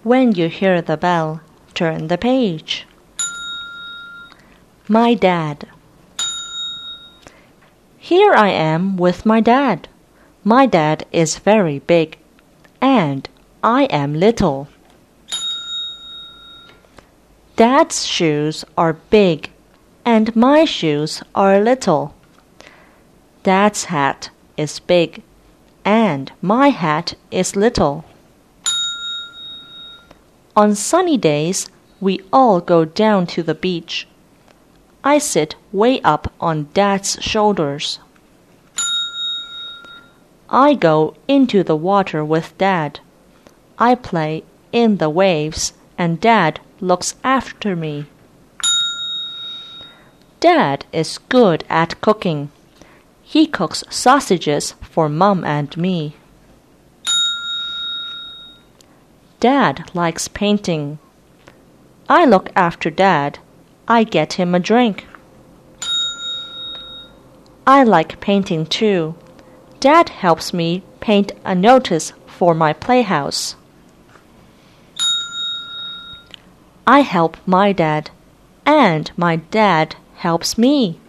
When you hear the bell, turn the page. My dad. Here I am with my dad. My dad is very big, and I am little. Dad's shoes are big, and my shoes are little. Dad's hat is big, and my hat is little. On sunny days, we all go down to the beach. I sit way up on Dad's shoulders. I go into the water with Dad. I play in the waves, and Dad looks after me. Dad is good at cooking. He cooks sausages for Mom and me. Dad likes painting. I look after Dad. I get him a drink. I like painting too. Dad helps me paint a notice for my playhouse. I help my dad, and my dad helps me.